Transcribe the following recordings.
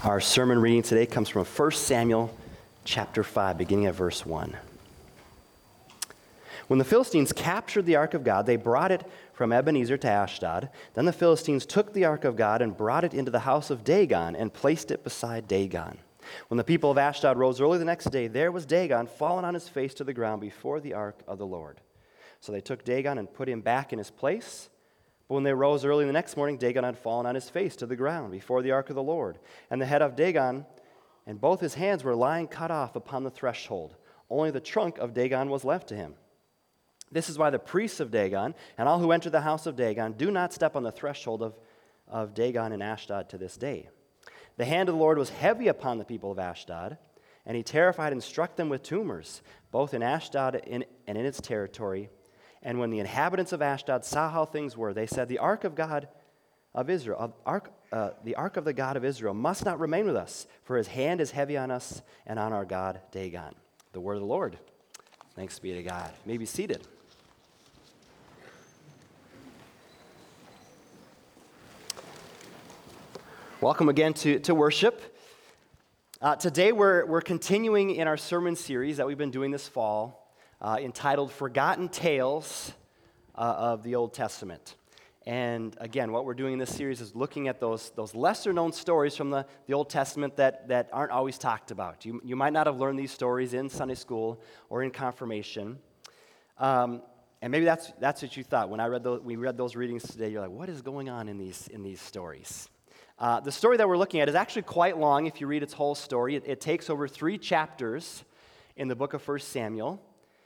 Our sermon reading today comes from 1 Samuel chapter 5, beginning at verse 1. When the Philistines captured the ark of God, they brought it from Ebenezer to Ashdod. Then the Philistines took the ark of God and brought it into the house of Dagon and placed it beside Dagon. When the people of Ashdod rose early the next day, there was Dagon fallen on his face to the ground before the ark of the Lord. So they took Dagon and put him back in his place. But when they rose early the next morning, Dagon had fallen on his face to the ground before the ark of the Lord. And the head of Dagon and both his hands were lying cut off upon the threshold. Only the trunk of Dagon was left to him. This is why the priests of Dagon and all who enter the house of Dagon do not step on the threshold of Dagon and Ashdod to this day. The hand of the Lord was heavy upon the people of Ashdod, and he terrified and struck them with tumors, both in Ashdod and in its territory. And when the inhabitants of Ashdod saw how things were, they said, the ark of God of Israel, the ark of the God of Israel must not remain with us, for his hand is heavy on us and on our God Dagon. The word of the Lord. Thanks be to God. You may be seated. Welcome again to worship. Today we're continuing in our sermon series that we've been doing this fall, entitled Forgotten Tales of the Old Testament. And again, what we're doing in this series is looking at those lesser-known stories from the Old Testament that aren't always talked about. You might not have learned these stories in Sunday school or in confirmation. And maybe that's what you thought. When we read those readings today, you're like, what is going on in these stories? The story that we're looking at is actually quite long if you read its whole story. It takes over 3 chapters in the book of 1 Samuel.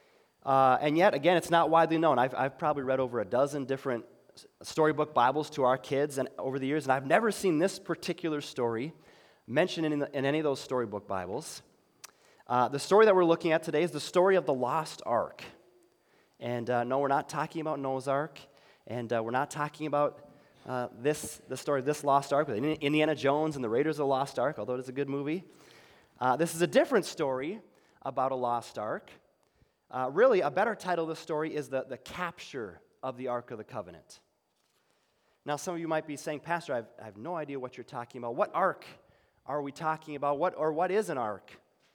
And yet, again, it's not widely known. I've probably read over a dozen different storybook Bibles to our kids and over the years, and I've never seen this particular story mentioned in any of those storybook Bibles. The story that we're looking at today is the story of the lost ark. And no, we're not talking about Noah's Ark, and we're not talking about the story of this lost ark with Indiana Jones and the Raiders of the Lost Ark, although it's a good movie. This is a different story about a lost ark. Really, a better title of the story is the capture of the Ark of the Covenant. Now, some of you might be saying, Pastor, I have no idea what you're talking about. What ark are we talking about? What is an ark?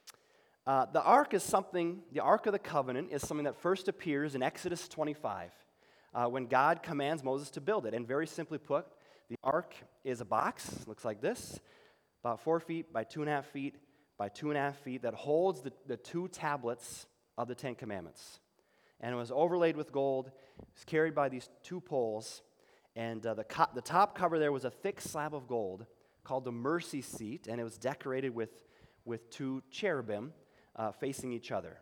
The Ark of the Covenant is something that first appears in Exodus 25, when God commands Moses to build it. And very simply put, the ark is a box, looks like this, about 4 feet by 2.5 feet by 2.5 feet, that holds the 2 tablets of the 10 Commandments. And it was overlaid with gold. It was carried by these 2 poles. And the top cover there was a thick slab of gold called the mercy seat, and it was decorated with 2 cherubim facing each other.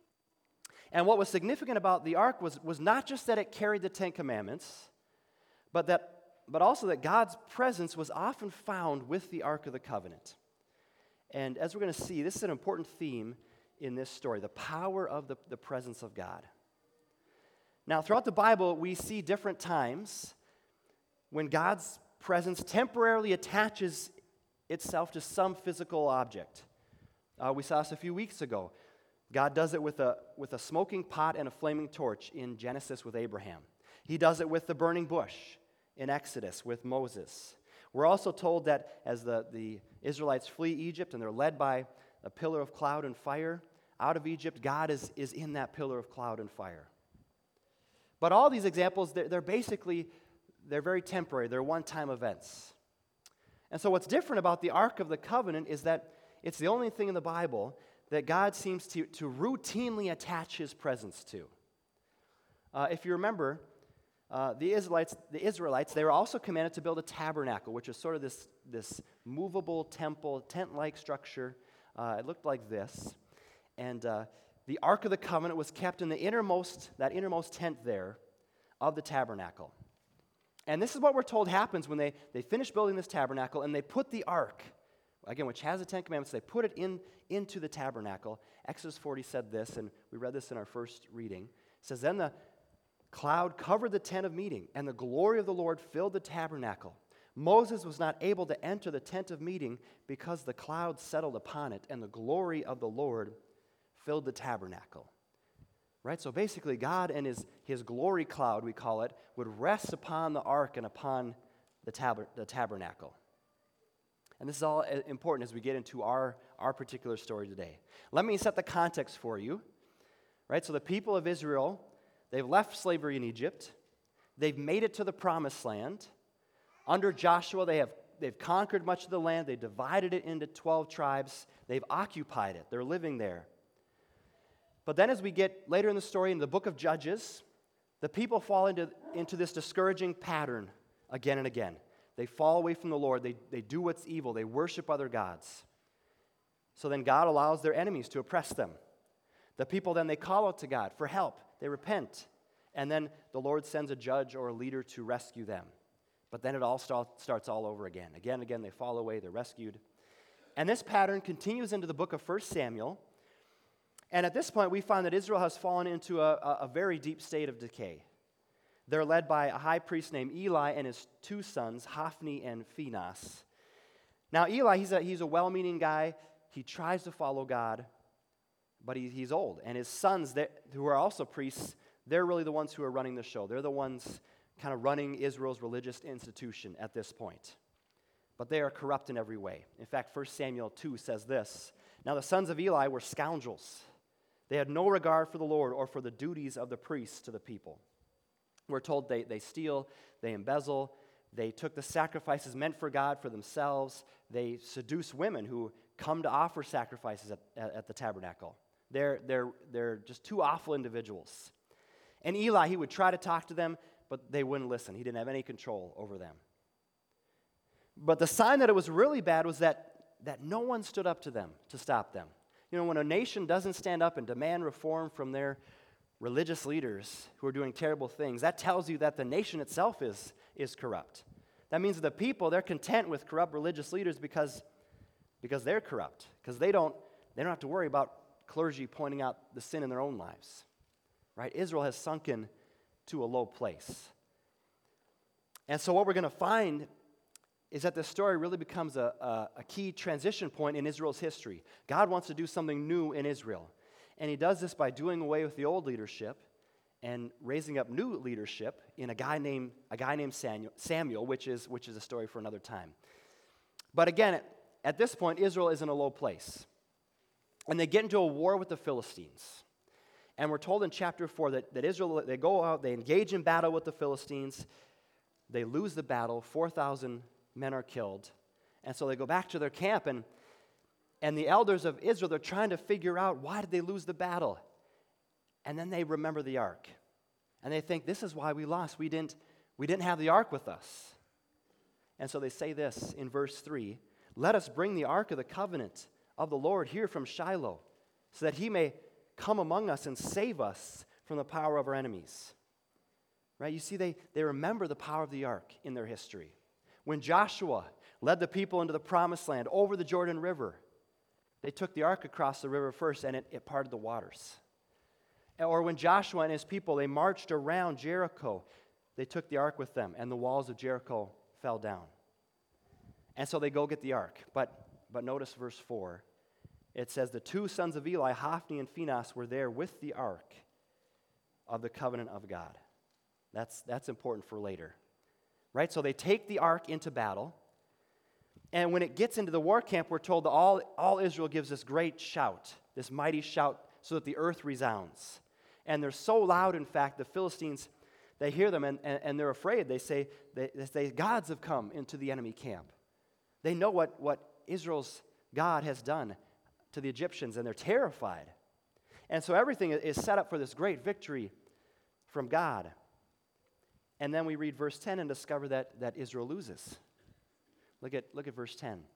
And what was significant about the ark was not just that it carried the 10 Commandments, but also that God's presence was often found with the Ark of the Covenant. And as we're going to see, this is an important theme in this story, the power of the presence of God. Now, throughout the Bible, we see different times when God's presence temporarily attaches itself to some physical object. We saw this a few weeks ago. God does it with a smoking pot and a flaming torch in Genesis with Abraham. He does it with the burning bush in Exodus with Moses. We're also told that as the Israelites flee Egypt and they're led by a pillar of cloud and fire out of Egypt, God is in that pillar of cloud and fire. But all these examples, they're very temporary. They're one-time events. And so what's different about the Ark of the Covenant is that it's the only thing in the Bible that God seems to routinely attach his presence to. If you remember, the Israelites, they were also commanded to build a tabernacle, which is sort of this movable temple, tent-like structure. It looked like this. And the Ark of the Covenant was kept in that innermost tent there of the tabernacle. And this is what we're told happens when they finish building this tabernacle and they put the ark, again, which has the 10 Commandments, they put it into the tabernacle. Exodus 40 said this, and we read this in our first reading. It says, then the cloud covered the tent of meeting, and the glory of the Lord filled the tabernacle. Moses was not able to enter the tent of meeting because the cloud settled upon it, and the glory of the Lord filled the tabernacle. Right? So basically, God and his glory cloud, we call it, would rest upon the ark and upon the tabernacle. And this is all important as we get into our particular story today. Let me set the context for you. Right? So the people of Israel, they've left slavery in Egypt. They've made it to the promised land. Under Joshua, they've conquered much of the land. They divided it into 12 tribes. They've occupied it. They're living there. But then as we get later in the story, in the book of Judges, the people fall into this discouraging pattern again and again. They fall away from the Lord. They do what's evil. They worship other gods. So then God allows their enemies to oppress them. The people then, they call out to God for help. They repent. And then the Lord sends a judge or a leader to rescue them. But then it all starts all over again. Again and again, they fall away. They're rescued. And this pattern continues into the book of 1 Samuel. And at this point, we find that Israel has fallen into a very deep state of decay. They're led by a high priest named Eli and his two sons, Hophni and Phinehas. Now, Eli, he's a well-meaning guy. He tries to follow God, but he's old. And his sons, who are also priests, they're really the ones who are running the show. They're the ones kind of running Israel's religious institution at this point. But they are corrupt in every way. In fact, 1 Samuel 2 says this, "Now the sons of Eli were scoundrels. They had no regard for the Lord or for the duties of the priests to the people." We're told they steal, they embezzle, they took the sacrifices meant for God for themselves. They seduce women who come to offer sacrifices at the tabernacle. They're just two awful individuals. And Eli, he would try to talk to them, but they wouldn't listen. He didn't have any control over them. But the sign that it was really bad was that no one stood up to them to stop them. You know, when a nation doesn't stand up and demand reform from their religious leaders who are doing terrible things, that tells you that the nation itself is corrupt. That means the people, they're content with corrupt religious leaders because they're corrupt, because they don't have to worry about clergy pointing out the sin in their own lives. Right? Israel has sunken to a low place. And so what we're going to find is that this story really becomes a key transition point in Israel's history. God wants to do something new in Israel. And he does this by doing away with the old leadership and raising up new leadership in a guy named Samuel, which is a story for another time. But again, at this point, Israel is in a low place. And they get into a war with the Philistines. And we're told in chapter 4 that Israel, they go out, they engage in battle with the Philistines. They lose the battle. 4,000 men are killed. And so they go back to their camp, and the elders of Israel, they're trying to figure out, why did they lose the battle? And then they remember the ark. And they think, this is why we lost. We didn't have the ark with us. And so they say this in verse 3, "Let us bring the ark of the covenant of the Lord here from Shiloh, so that he may come among us and save us from the power of our enemies." Right? You see, they remember the power of the ark in their history. When Joshua led the people into the promised land over the Jordan River, they took the ark across the river first, and it parted the waters. Or when Joshua and his people, they marched around Jericho, they took the ark with them, and the walls of Jericho fell down. And so they go get the ark. But notice verse 4. It says, "The two sons of Eli, Hophni and Phinehas, were there with the ark of the covenant of God." That's important for later. Right? So they take the ark into battle. And when it gets into the war camp, we're told that all Israel gives this great shout, this mighty shout, so that the earth resounds. And they're so loud, in fact, the Philistines, they hear them and they're afraid. They say, gods have come into the enemy camp. They know what Israel's God has done to the Egyptians, and they're terrified. And so everything is set up for this great victory from God. And then we read verse 10 and discover that Israel loses. Look at verse 10.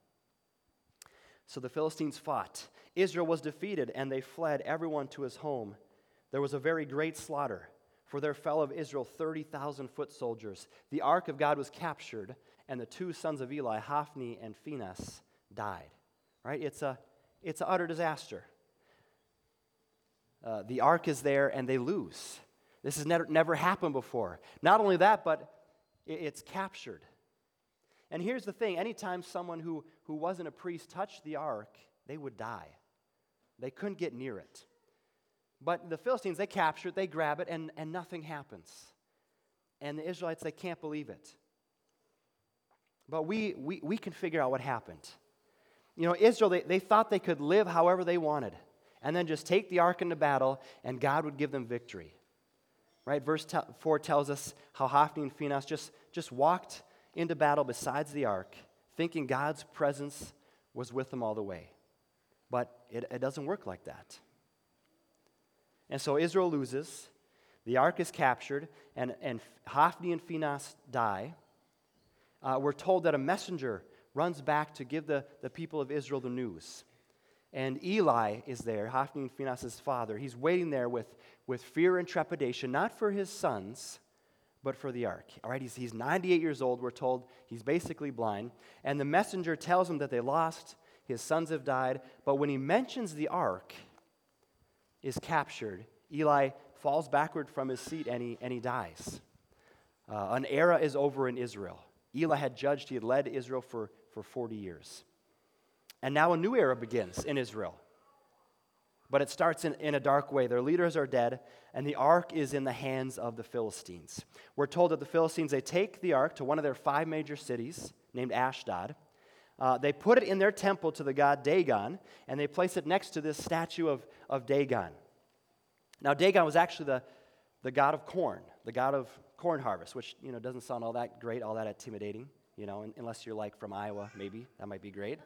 "So the Philistines fought. Israel was defeated, and they fled, everyone to his home. There was a very great slaughter, for there fell of Israel 30,000 foot soldiers. The ark of God was captured, and the two sons of Eli, Hophni and Phinehas, died." Right? It's an utter disaster. The ark is there, and they lose. This has never happened before. Not only that, but it's captured. And here's the thing. Anytime someone who wasn't a priest touched the ark, they would die. They couldn't get near it. But the Philistines, they capture it, they grab it, and nothing happens. And the Israelites, they can't believe it. But we can figure out what happened. Israel, they thought they could live however they wanted and then just take the ark into battle and God would give them victory. Right? Verse 4 tells us how Hophni and Phinehas just walked into battle besides the ark, thinking God's presence was with them all the way. But it doesn't work like that. And so Israel loses, the ark is captured, and Hophni and Phinehas die. We're told that a messenger runs back to give the people of Israel the news. And Eli is there, Hophni and Phinehas' father. He's waiting there with fear and trepidation, not for his sons, but for the ark. All right, he's 98 years old, we're told. He's basically blind. And the messenger tells him that they lost, his sons have died. But when he mentions the ark is captured, Eli falls backward from his seat and he dies. An era is over in Israel. Eli had judged, he had led Israel for 40 years. And now a new era begins in Israel. But it starts in a dark way. Their leaders are dead, and the ark is in the hands of the Philistines. We're told that the Philistines, they take the ark to one of their 5 major cities named Ashdod. They put it in their temple to the god Dagon, and they place it next to this statue of Dagon. Now, Dagon was actually the god of corn, the god of corn harvest, which doesn't sound all that great, all that intimidating, unless you're like from Iowa, maybe. That might be great.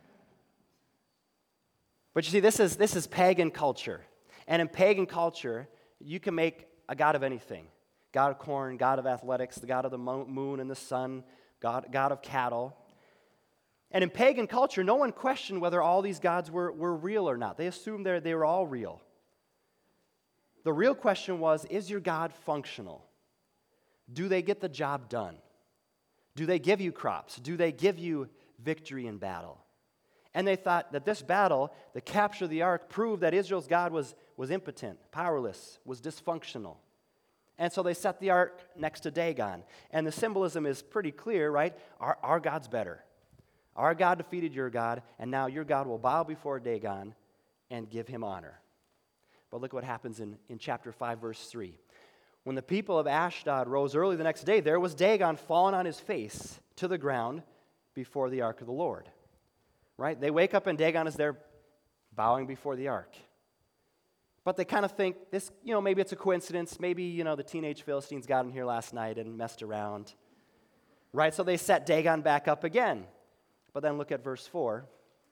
But you see, this is pagan culture. And in pagan culture, you can make a god of anything. God of corn, god of athletics, the god of the moon and the sun, god of cattle. And in pagan culture, no one questioned whether all these gods were real or not. They assumed they were all real. The real question was, is your God functional? Do they get the job done? Do they give you crops? Do they give you victory in battle? And they thought that this battle, the capture of the ark, proved that Israel's God was impotent, powerless, was dysfunctional. And so they set the ark next to Dagon. And the symbolism is pretty clear, right? Our God's better. Our God defeated your God, and now your God will bow before Dagon and give him honor. But look what happens in chapter 5, verse 3. When the people of Ashdod rose early the next day, there was Dagon fallen on his face to the ground before the ark of the Lord. Right? They wake up and Dagon is there bowing before the ark. But they kind of think this, maybe it's a coincidence. Maybe, the teenage Philistines got in here last night and messed around. Right? So they set Dagon back up again. But then look at verse 4.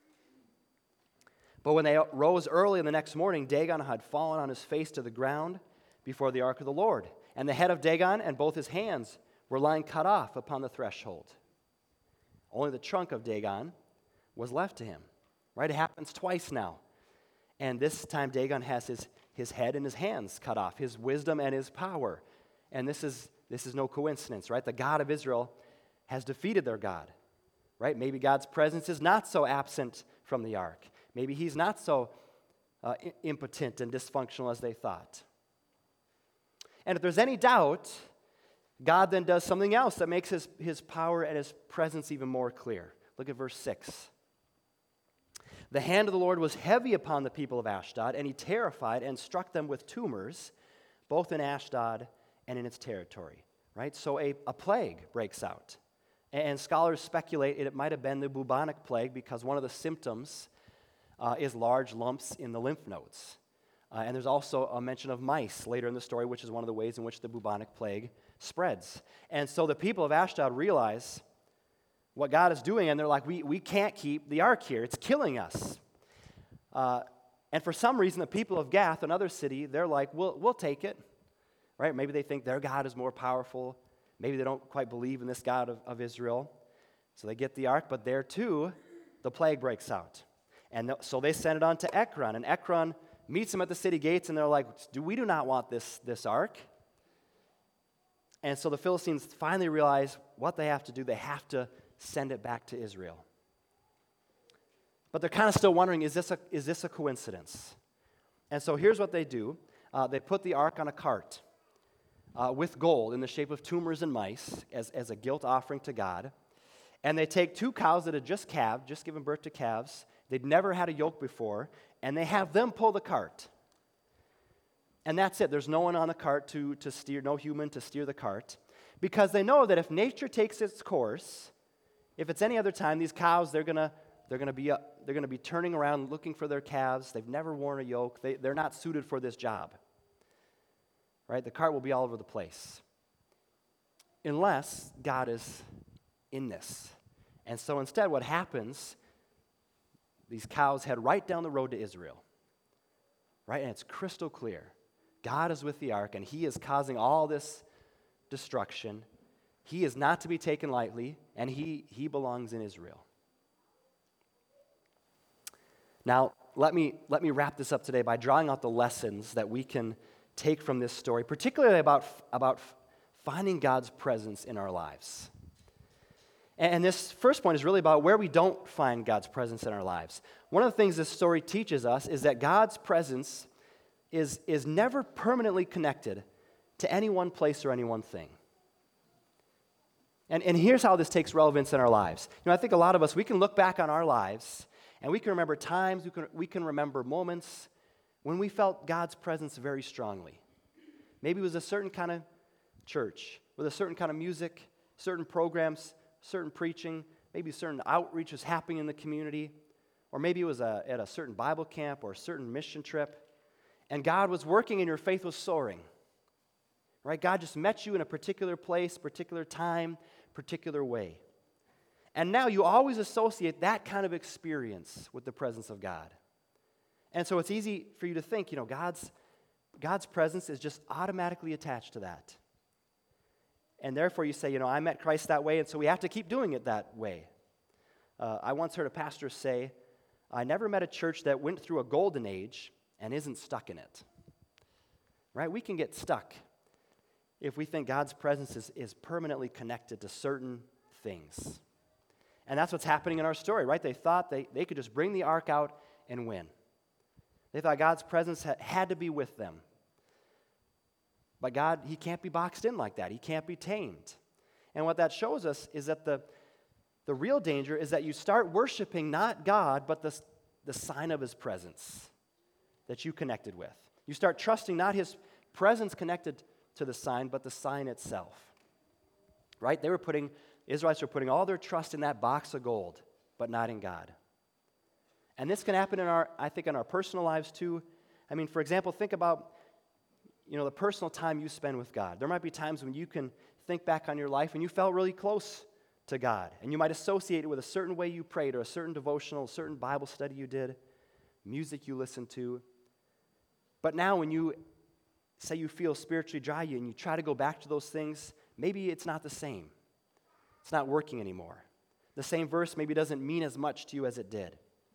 But when they rose early in the next morning, Dagon had fallen on his face to the ground before the ark of the Lord. And the head of Dagon and both his hands were lying cut off upon the threshold. Only the trunk of Dagon was left to him. Right? It happens twice now. And this time Dagon has his head and his hands cut off, his wisdom and his power. And this is no coincidence, right? The God of Israel has defeated their God. Right? Maybe God's presence is not so absent from the ark. Maybe he's not so impotent and dysfunctional as they thought. And if there's any doubt, God then does something else that makes his power and his presence even more clear. Look at verse 6. The hand of the Lord was heavy upon the people of Ashdod, and he terrified and struck them with tumors, both in Ashdod and in its territory. Right? So a plague breaks out. And scholars speculate it might have been the bubonic plague because one of the symptoms is large lumps in the lymph nodes. And there's also a mention of mice later in the story, which is one of the ways in which the bubonic plague spreads. And so the people of Ashdod realize what God is doing, and they're like, we can't keep the ark here. It's killing us. And for some reason, the people of Gath, another city, they're like, we'll take it. Right? Maybe they think their God is more powerful. Maybe they don't quite believe in this God of Israel. So they get the ark, but there too, the plague breaks out. And so they send it on to Ekron, and Ekron meets them at the city gates, and they're like, we do not want this ark. And so the Philistines finally realize what they have to do. They have to send it back to Israel. But they're kind of still wondering, is this a coincidence? And so here's what they do. They put the ark on a cart with gold in the shape of tumors and mice as a guilt offering to God. And they take 2 cows that had just given birth to calves. They'd never had a yoke before, and they have them pull the cart. And that's it. There's no one on the cart to steer, no human to steer the cart, because they know that if nature takes its course, if it's any other time, these cows, they're going to be turning around looking for their calves. They've never worn a yoke. They're not suited for this job. Right? The cart will be all over the place. Unless God is in this. And so instead what happens, these cows head right down the road to Israel. Right? And it's crystal clear. God is with the ark, and he is causing all this destruction. He is not to be taken lightly, and he belongs in Israel. Now, let me wrap this up today by drawing out the lessons that we can take from this story, particularly about finding God's presence in our lives. And this first point is really about where we don't find God's presence in our lives. One of the things this story teaches us is that God's presence is never permanently connected to any one place or any one thing. And here's how this takes relevance in our lives. I think a lot of us, we can look back on our lives, and we can remember times, we can remember moments when we felt God's presence very strongly. Maybe it was a certain kind of church, with a certain kind of music, certain programs, certain preaching, maybe certain outreach was happening in the community, or maybe it was at a certain Bible camp or a certain mission trip, and God was working and your faith was soaring. Right? God just met you in a particular place, particular time, particular way. And now you always associate that kind of experience with the presence of God. And so it's easy for you to think, God's presence is just automatically attached to that. And therefore you say, I met Christ that way, and so we have to keep doing it that way. I once heard a pastor say, I never met a church that went through a golden age and isn't stuck in it. Right? We can get stuck if we think God's presence is permanently connected to certain things. And that's what's happening in our story, right? They thought they could just bring the ark out and win. They thought God's presence had to be with them. But God, he can't be boxed in like that. He can't be tamed. And what that shows us is that the real danger is that you start worshiping not God, but the sign of his presence that you connected with. You start trusting not his presence connected to the sign, but the sign itself. Right? Israelites were putting all their trust in that box of gold, but not in God. And this can happen in our personal lives too. For example, think about, the personal time you spend with God. There might be times when you can think back on your life and you felt really close to God. And you might associate it with a certain way you prayed or a certain devotional, a certain Bible study you did, music you listened to. But now when you say you feel spiritually dry and you try to go back to those things, maybe it's not the same. It's not working anymore. The same verse maybe doesn't mean as much to you as it did.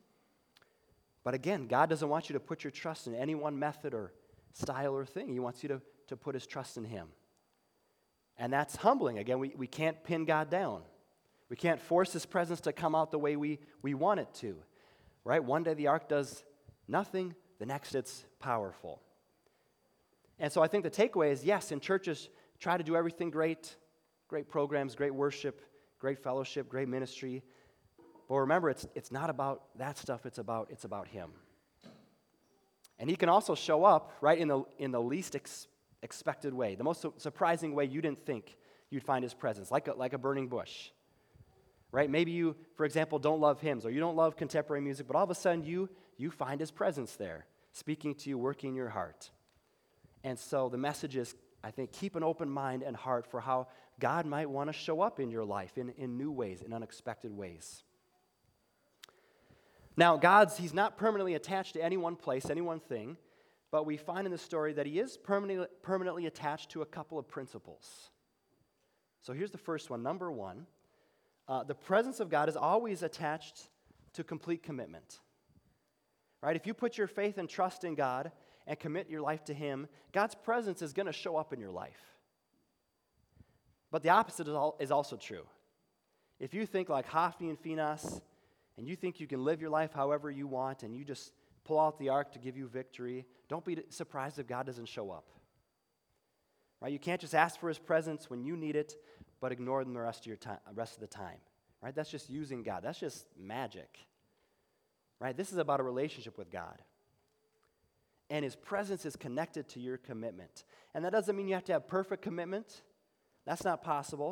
But again, God doesn't want you to put your trust in any one method or style or thing. He wants you to put his trust in him. And that's humbling. Again, we can't pin God down. We can't force his presence to come out the way we want it to. Right? One day the ark does nothing, the next it's powerful. And so I think the takeaway is, yes, in churches, try to do everything great programs, great worship, great fellowship, great ministry. But remember, it's not about that stuff, it's about him. And he can also show up, right, in the least expected way, the most surprising way you didn't think you'd find his presence, like a burning bush. Right? Maybe you, for example, don't love hymns or you don't love contemporary music, but all of a sudden you find his presence there, speaking to you, working in your heart. And so the message is, I think, keep an open mind and heart for how God might want to show up in your life in new ways, in unexpected ways. Now, he's not permanently attached to any one place, any one thing, but we find in the story that he is permanently attached to a couple of principles. So here's the first one. Number one, the presence of God is always attached to complete commitment. Right? If you put your faith and trust in God and commit your life to him, God's presence is going to show up in your life. But the opposite is also true. If you think like Hophni and Phinehas, and you think you can live your life however you want, and you just pull out the ark to give you victory, don't be surprised if God doesn't show up. Right? You can't just ask for his presence when you need it, but ignore him the rest of the time. Right? That's just using God. That's just magic. Right? This is about a relationship with God. And his presence is connected to your commitment. And that doesn't mean you have to have perfect commitment. That's not possible.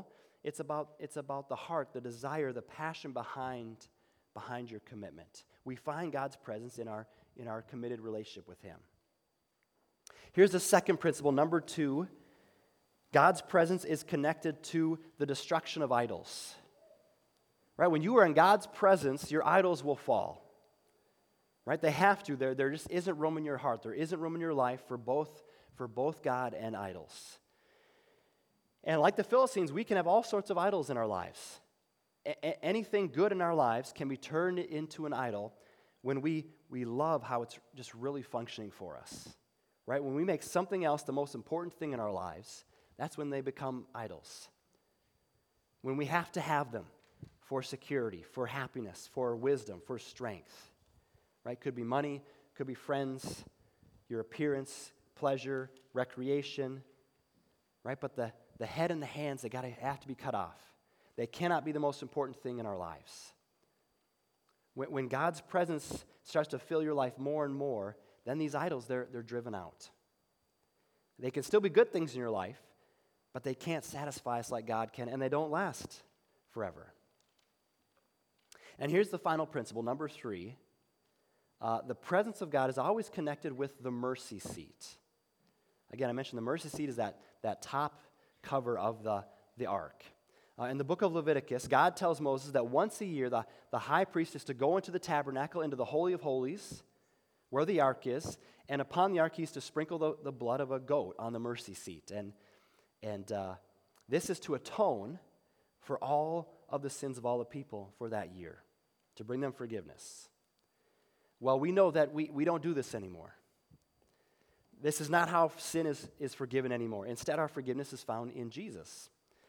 it's about the heart, the desire, the passion behind your commitment. We find God's presence in our committed relationship with Him. Here's the second principle, number 2. God's presence is connected to the destruction of idols. Right? When you are in God's presence, your idols will fall. Right? They have to. There just isn't room in your heart. There isn't room in your life for both God and idols. And like the Philistines, we can have all sorts of idols in our lives. Anything good in our lives can be turned into an idol when we love how it's just really functioning for us. Right? When we make something else the most important thing in our lives, that's when they become idols. When we have to have them for security, for happiness, for wisdom, for strength. Right? Could be money, could be friends, your appearance, pleasure, recreation. Right? But the head and the hands, they have to be cut off. They cannot be the most important thing in our lives. When God's presence starts to fill your life more and more, then these idols, they're driven out. They can still be good things in your life, but they can't satisfy us like God can, and they don't last forever. And here's the final principle, number 3. The presence of God is always connected with the mercy seat. Again, I mentioned the mercy seat is that top cover of the ark. In the book of Leviticus, God tells Moses that once a year, the high priest is to go into the tabernacle, into the Holy of Holies, where the ark is, and upon the ark he's to sprinkle the blood of a goat on the mercy seat. And this is to atone for all of the sins of all the people for that year, to bring them forgiveness. Well, we know that we don't do this anymore. This is not how sin is forgiven anymore. Instead, our forgiveness is found in Jesus.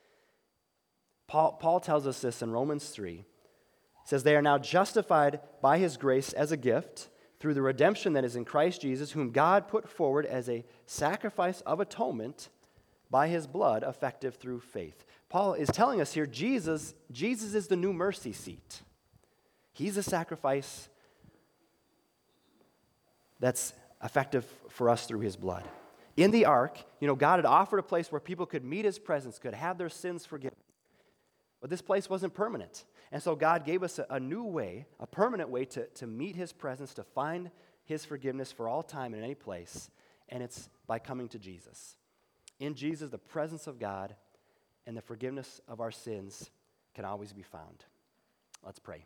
Paul tells us this in Romans 3. He says, "They are now justified by His grace as a gift through the redemption that is in Christ Jesus, whom God put forward as a sacrifice of atonement by His blood, effective through faith." Paul is telling us here, Jesus is the new mercy seat. He's a sacrifice that's effective for us through His blood. In the ark, God had offered a place where people could meet His presence, could have their sins forgiven. But this place wasn't permanent. And so God gave us a new way, a permanent way to meet His presence, to find His forgiveness for all time in any place. And it's by coming to Jesus. In Jesus, the presence of God and the forgiveness of our sins can always be found. Let's pray.